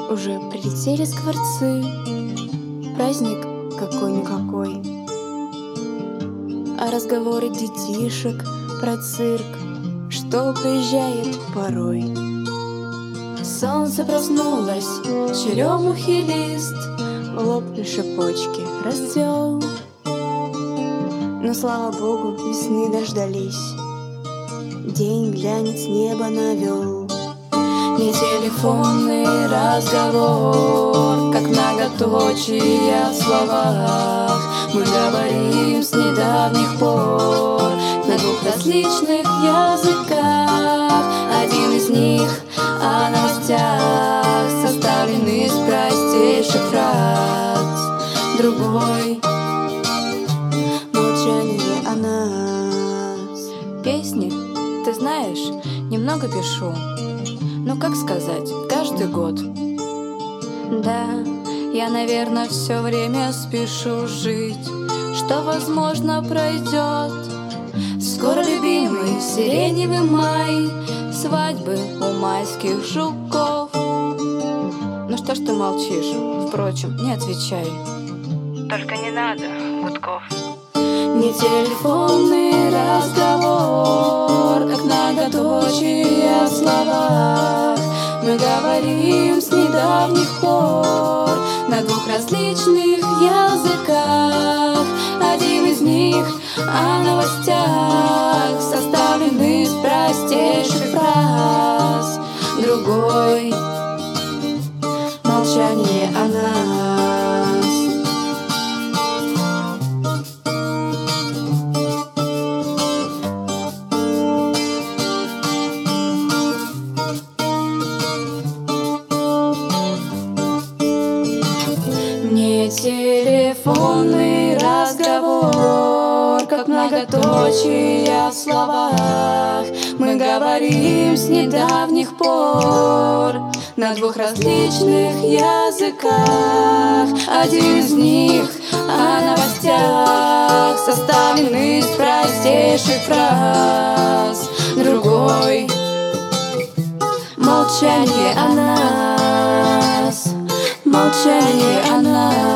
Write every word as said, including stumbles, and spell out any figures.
Уже прилетели скворцы, праздник какой-никакой, а разговоры детишек про цирк, что проезжает порой. Солнце проснулось, черемухи лист в лоб и шипочки расцвел. Но, слава богу, весны дождались, день глянец небо навел. Не телефонный разговор, как многоточие в словах. Мы говорим с недавних пор на двух различных языках. Один из них о новостях, составленный из простейших фраз. Другой — молчание о нас. Песни, ты знаешь, немного пишу. Ну как сказать, каждый год. Да, я, наверное, все время спешу жить, что, возможно, пройдет. Скоро любимый сиреневый май, свадьбы у майских жуков. Ну что ж ты молчишь? Впрочем, не отвечай. Только не надо гудков. Не телефонный разговор, как многоточие в словах. Мы говорим с недавних пор на двух различных языках. Один из них о новостях, составленный из простейших фраз. Другой — молчание о нас. Не телефонный разговор, как многоточие в словах. Мы говорим с недавних пор на двух различных языках. Один из них о новостях, составленный из простейших фраз. Другой — молчание о нас. Молчание о нас.